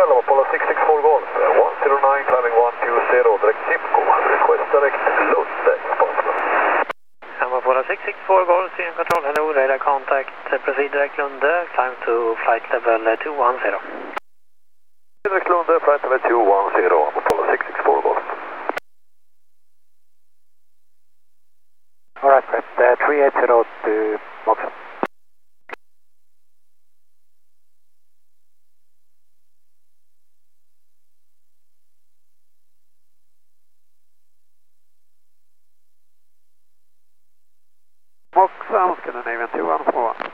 12, Apollo 664 Golf, 109 climbing 120, direct Simco, request direct Lund, possible. Apollo 664 Golf, Sweden Control, hello, radar contact, proceed direct Lunde, climb to flight level 210. Direct Lunde, flight level 210, Apollo 664 Golf. Alright, press 380 to Moxa. Moxa, Scandinavian 2141.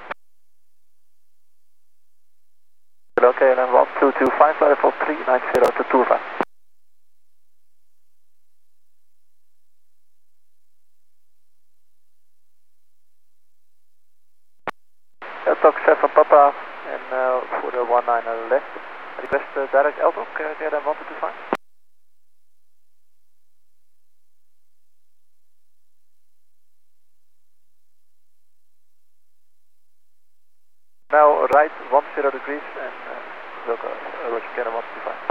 Okay, then 1225, flight level 390 to 25. Talk 7 Papa and for the 19 left. Request direct LTOC, KLM 1225. Now right 10 degrees and Roger KLM 1225.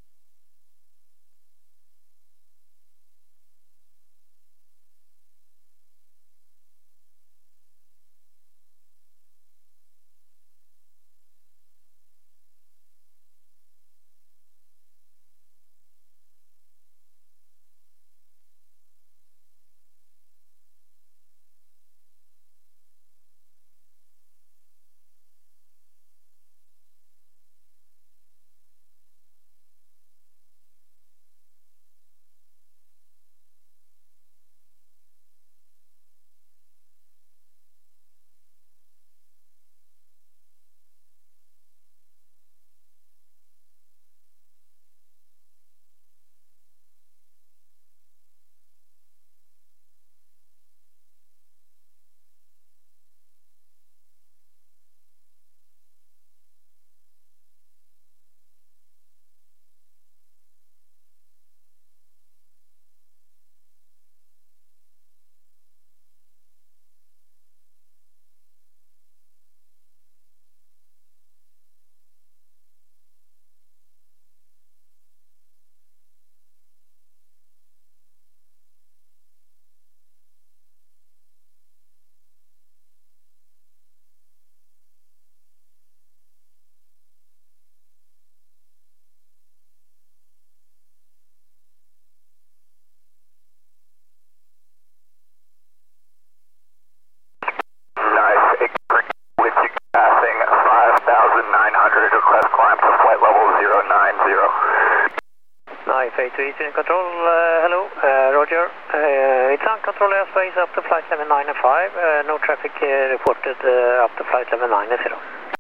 Sweden Control, hello, Roger. It's on control airspace up to flight level 95, no traffic reported up to flight level 90. Nice,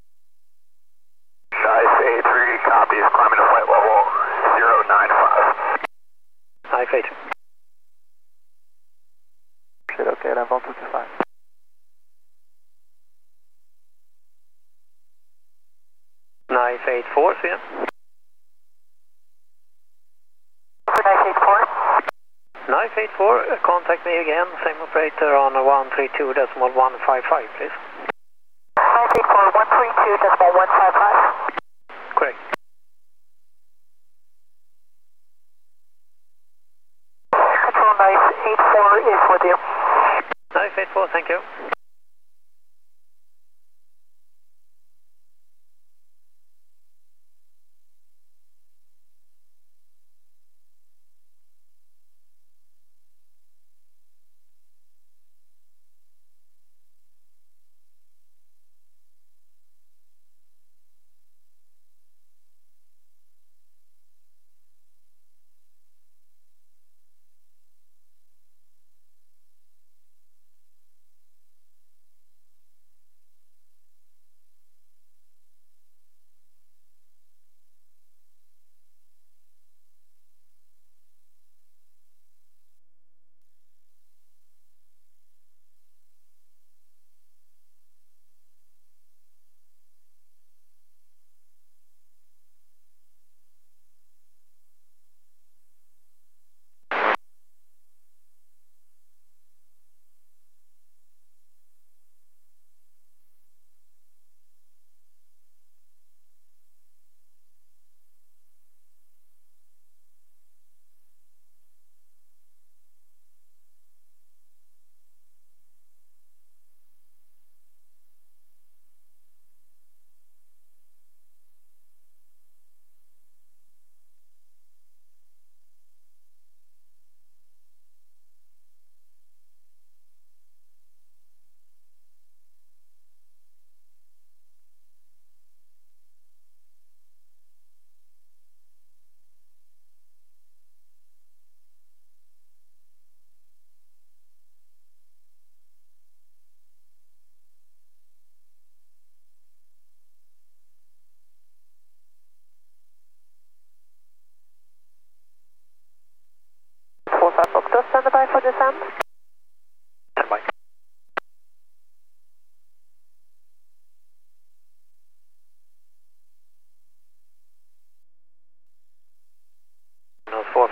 A3 copies, climbing to flight level 095. Nice, A3. Shit, okay, then 1225. Nice, 84, Sweden. 984, contact me again, same operator on 132.155, please. 984, 132.155. Correct. Control 984 is with you. 984, thank you.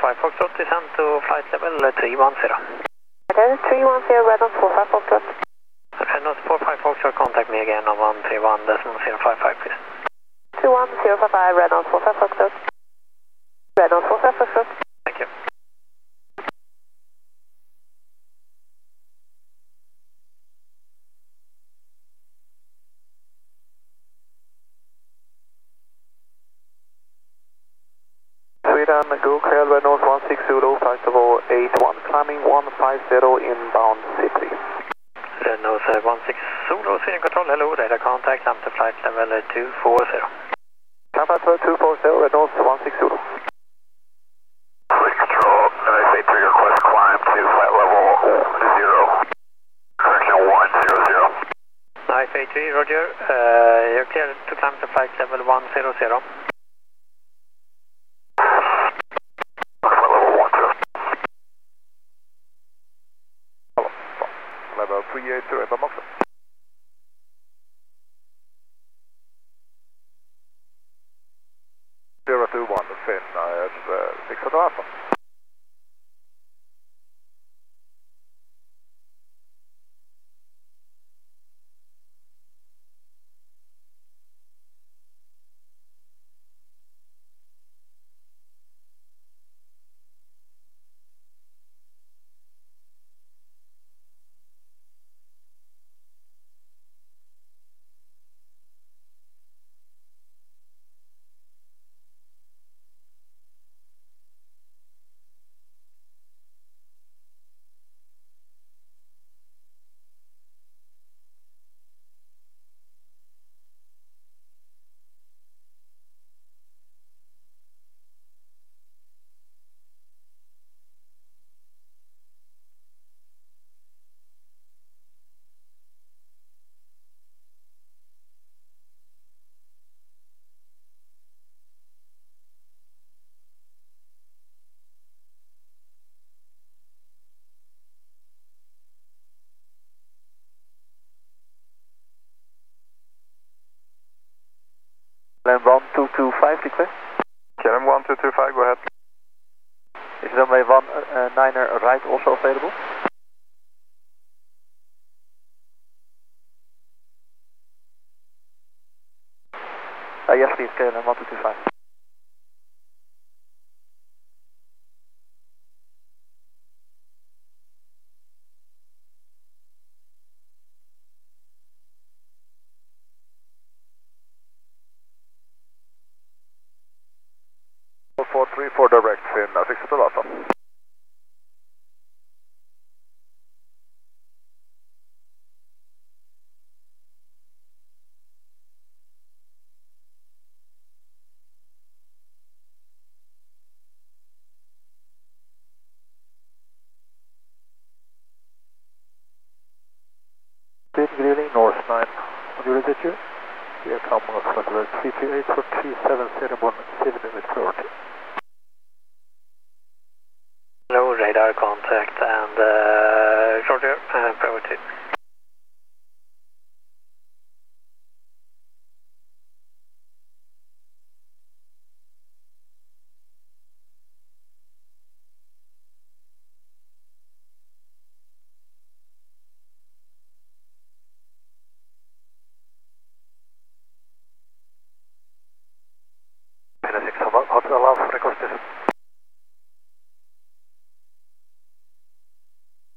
45 Foxtrot, descend to flight level 310. Then 310, Reynolds 45 Foxtrot. Reynolds 45 Foxtrot, contact me again on 131.055, please. 21055, Reynolds 45 Foxtrot. Reynolds 45 Foxtrot. Thank you. Sweden, go clear Reynolds 16 Zulu, flight level 81, climbing 150 inbound city. Reynolds 16 Zulu, Sweden Control, hello, radar contact, up to flight level 240. Flight level 240, Reynolds 16 Zulu. Sweden Control, NSA 3 request climb to flight level 0. Correction 100. Nice A3, Roger, you're clear to climb to flight level 100. Level 380 in Boxer. Zero 21, Finn, it's 6 Hotel Alpha. KLM 1225, request. KLM 1225, go ahead. Is runway 19er right also available? Yes please, KLM 1225. For direct Finn, 6 Hotel Alpha. Finn Greeley, North 9, on your attitude. Here come flight level 338 for 3771 civil with priority. Hello, radar contact and Roger, priority. Hotel Alpha, request is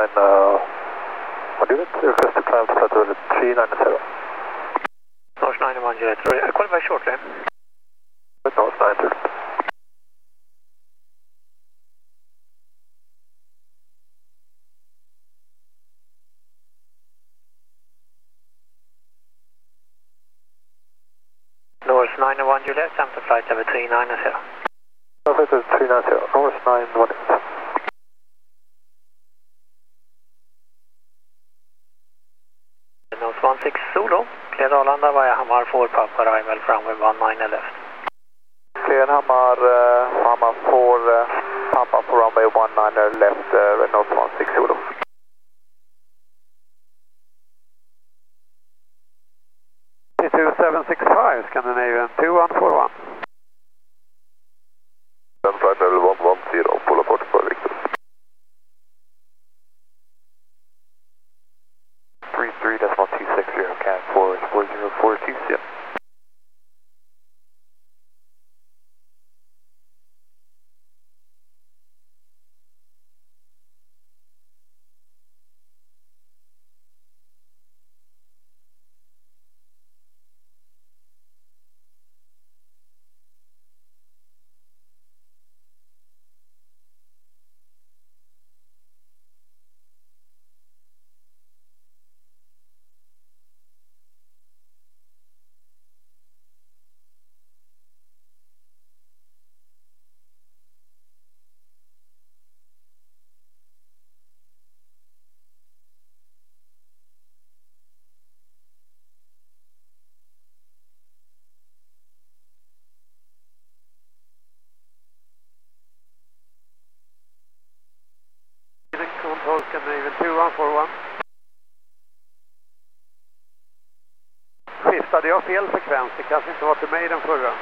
1 unit, request to climb to flight level 390. North 91 Juliet, Roger. Qualify shortly. North 90. North 91 Juliet, time to flight level 390. Flight level 390, North 91. North 16 Zulu, clear Arlanda via Hamar 4 Papa arrival from 19 left. Clear Hamar, Hamar 4, Papa for runway 19 left, North 16 Zulu. T2765, Scandinavian 2141. Flight level 110, pull apart for Victor. 33.260, CAT 4, 4042, Control Scandinavian 2141. Skiftade jag fel frekvens? Det kanske inte var till mig den förra.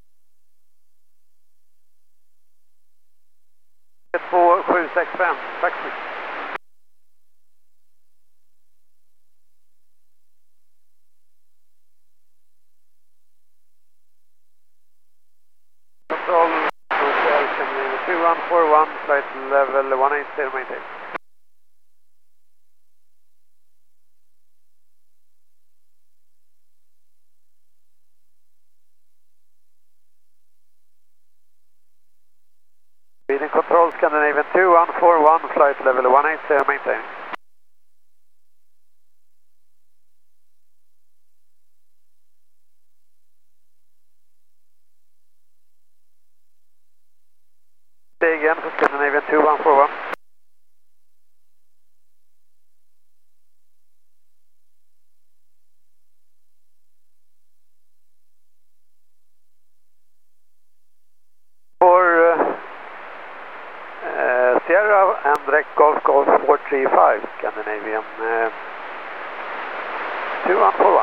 2765, tack så mycket. Control Scandinavian 2141, flight level 180, maintain. Reading control Scandinavian 2141, flight level 180, maintain. Say again for Scandinavian 2141. Sierra and direct Golf 435, Scandinavian 2141.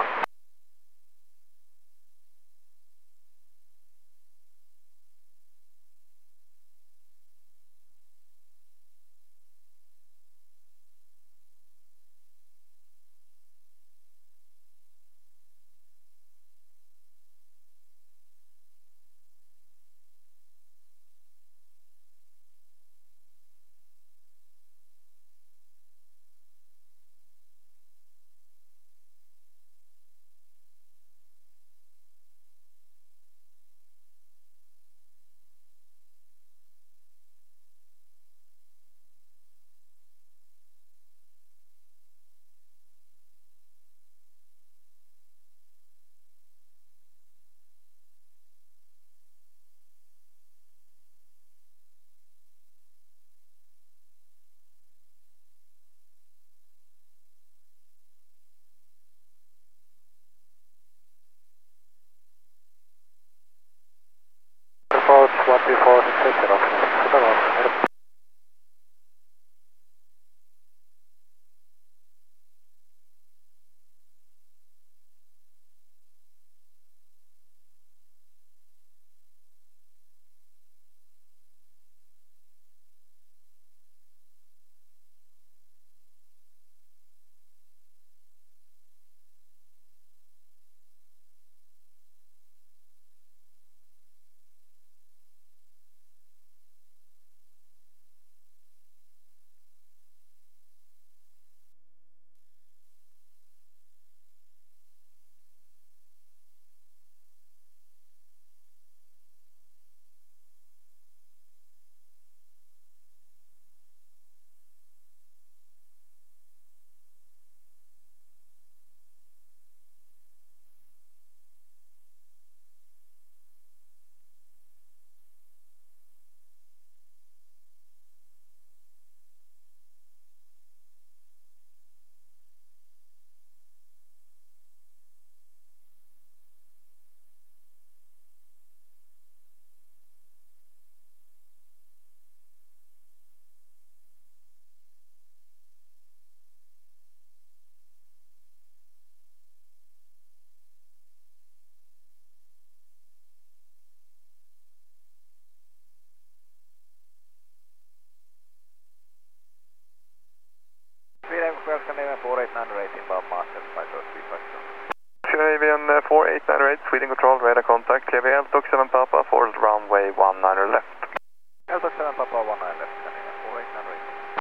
4898, Sweden Control, radar contact, clear via Altok 7 Papa for runway 19 left. Altok 7 Papa 19 left, Scandinavia 4898.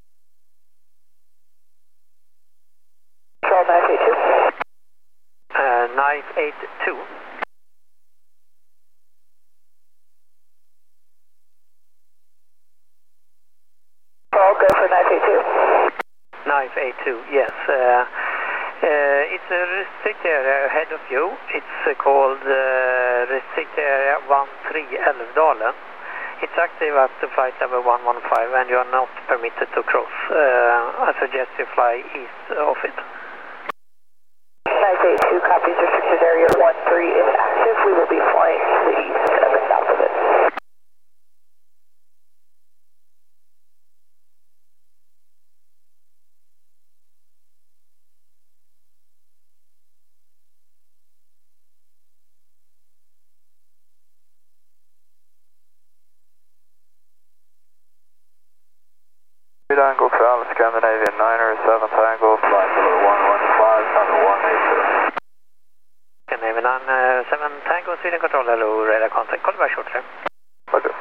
Control 982. 982. All go for 982. 982, yes. It's a restrict area ahead of you. It's called restrict area 13 Älvdalen. It's active up to flight level 115 and you are not permitted to cross. I suggest you fly east of it. 982 copies, restricted area 13 is active. We will be flying to the east and the south of it. Tango Cal, Scandinavian 907 Tango, flight level 115, number 180. Scandinavian 907 Tango, Sweden Control, hello, radar contact, call back shortly. Okay.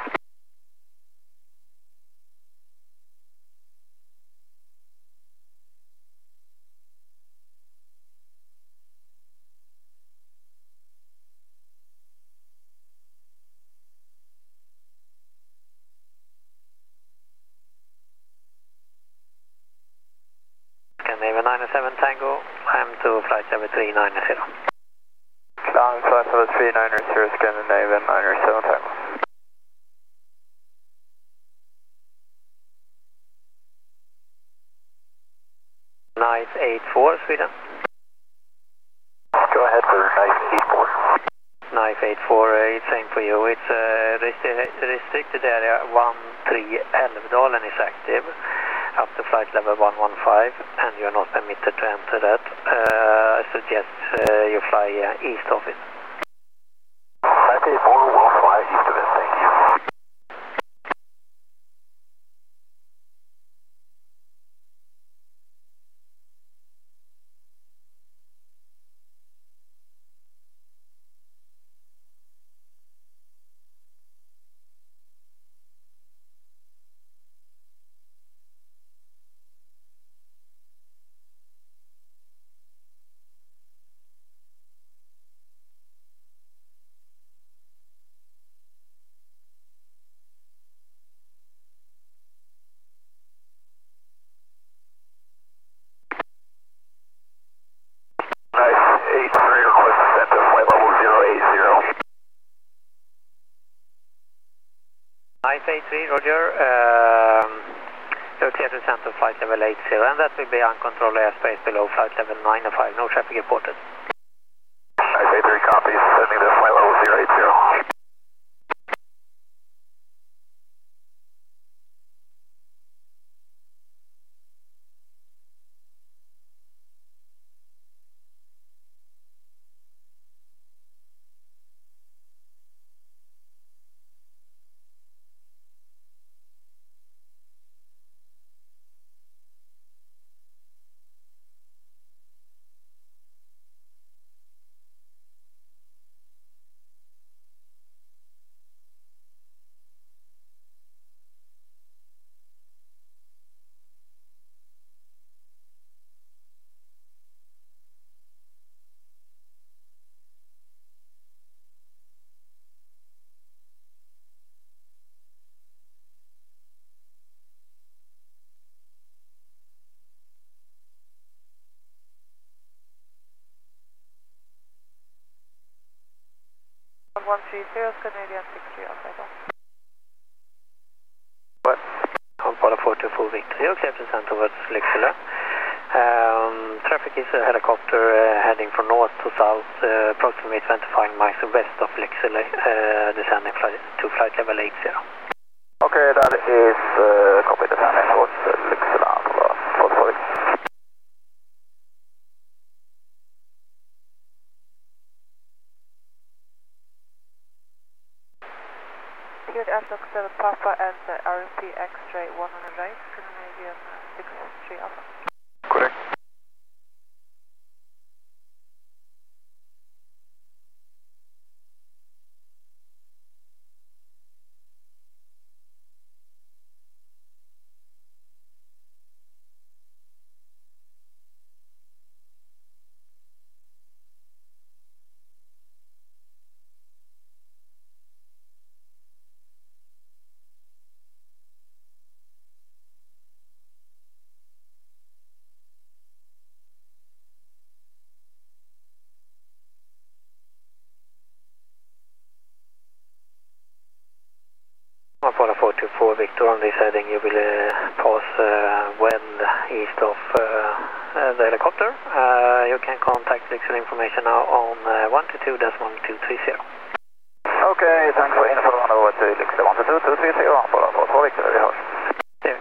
Scandinavian 907 Tango, I am to flight level 390. Climb flight level 390, Scandinavian 907 Tango. Nice 84, Sweden. Go ahead for nice 84. Nice 84, it's same for you. It's restricted area 13 Älvdalen is active up to flight level 115 and you are not permitted to enter that. I suggest you fly east of it. 984 will fly east of it, thank you. Nice 83, Roger. You're clear to center flight level 80 and that will be uncontrolled airspace below flight level 905, no traffic reported. Nice 83 copies, sending to flight level 080. Canadian 63 outside on. What? On Polo 4 to full Victor. You're clear to send towards Lycksele. Traffic is a helicopter heading from north to south, approximately 25 miles west of Lycksele, descending to flight level 80. Okay, that is copy descending towards Lycksele for Here at Altok 7 Papa and RMP X-ray 100 right, Scandinavian 63 Alpha. Correct. helicopter. You can contact Lycksele information now on 122.1230. Okay, thanks for info on over to Lycksele 122.230, bara på 2 veckor, vi hörs. Det.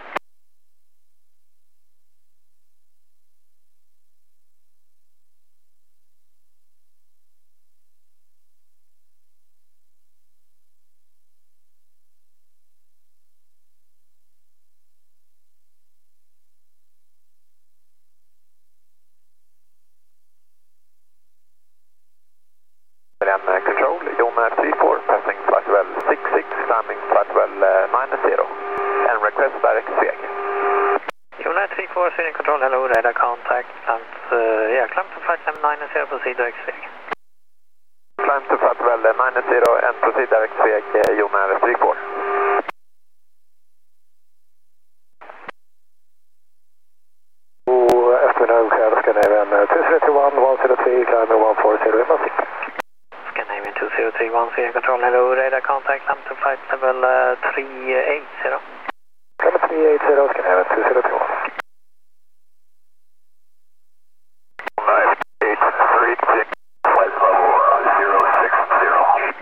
Control, Jonar 34, passing flight level 66, climbing flight level 90, and request direct Sveg. Jonar 34, Sweden Control, hello, radar contact, climb to flight level 90, proceed direct Sveg. Climb to flight level 90 and proceed direct Sveg, Jonar 34. Afternoon, Scandinavian 231, 103, climbing 140, Masik. Scandinavian 2031, Sweden Control, hello, radar contact, climb to flight level 380. Climb 380, Scandinavian 2031. 9836, flight level 060.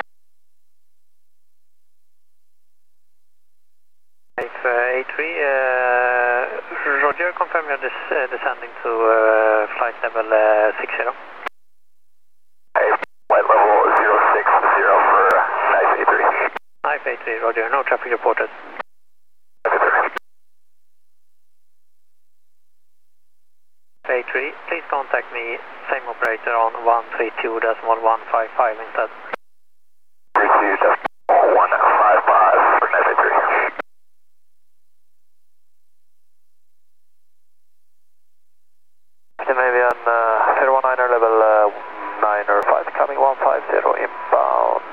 83, Roger, confirm you're descending to flight level 60. Flight level 060 for Knife 83. Knife 83, Roger, no traffic reported. Knife 83, please contact me, same operator on 132.155 instead. 32.155 for Knife 83. Scandinavian 019er level 905, coming 150, inbound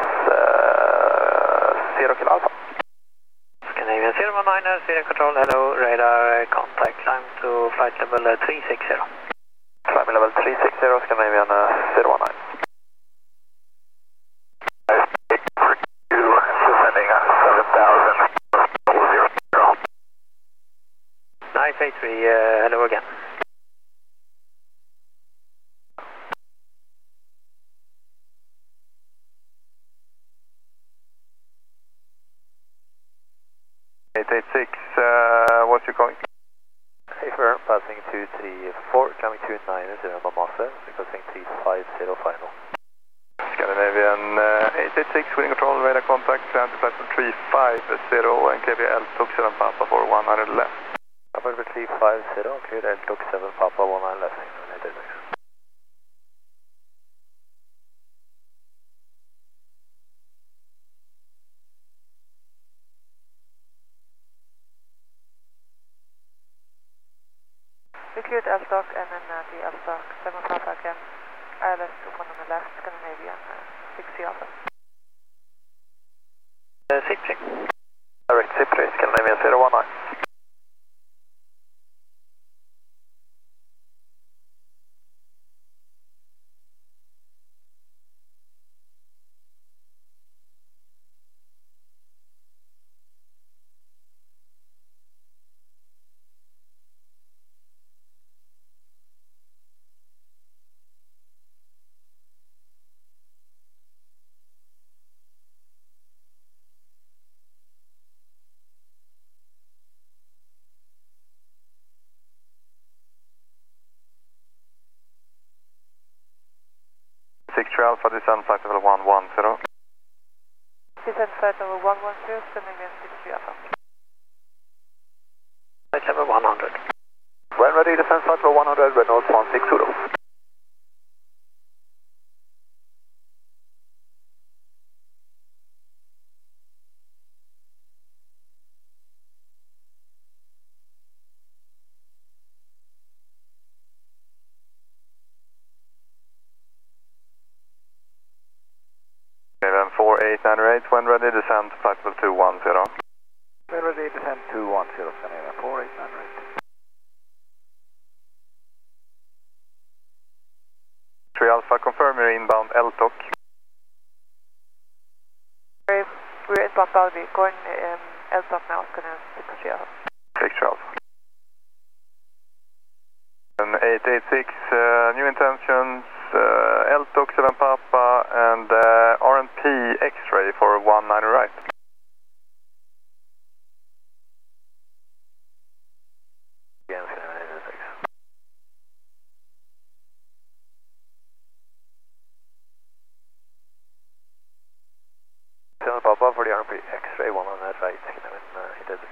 0 kilo alpha. Scandinavian 019er, Sweden Control, hello, radar contact, climb to flight level 360. Climbing level 360, Scandinavian 019. Descending 7,000. 983, hello again. What's your calling? Safer, passing 234, coming 290, Mamasa, requesting 350 final. Scandinavian 886, Sweden Control, radar contact, climb to platform 350, and clear L-Tok 7 Papa for 100 left. Papa 350, clear L-Tok 7 Papa 100 left. We cleared L-Stock and then the L-Stock 7 Papa again. ILS 1 on the left, Scandinavian 60 Alpha. Cipri. Direct Cipri, Scandinavian 019. Alpha, descend flight level 110. Descend flight level 110, Scandinavian 60 Alpha. Flight level 100. When ready, descend flight level 100, Renault 160. Scandinavian 4898, when ready, descend flight level 210. When ready, descend 210, Scandinavian 4898. 3 Alpha, confirm your inbound L-Tok. We're inbound Balby, going L-Stock now, Scandinavian 60 Alpha. 6 Alpha. And 886, new intentions, LTOC 7 Papa and RNP X-ray for 19 right. Again, Scandinavian 86. 7 Papa for the RNP X-ray 100 right, Scandinavian 86.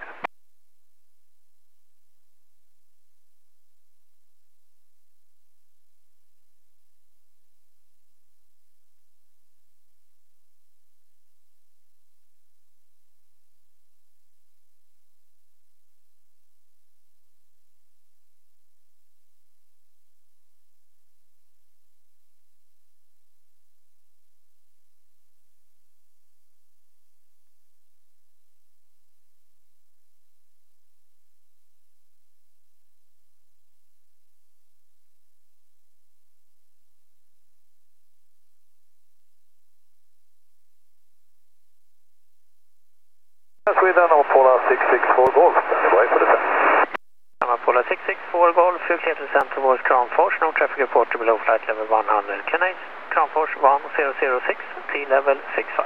Sweden, Amapola 664 Golf, standby for descent. Amapola 664 Golf, you clear to center towards Kramfors, no traffic report to below flight level 100. Canadian Kramfors 1006, T-level 65.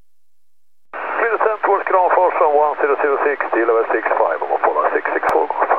Clear descent towards Kramfors on 1006, T-level 65, Amapola 664 Golf.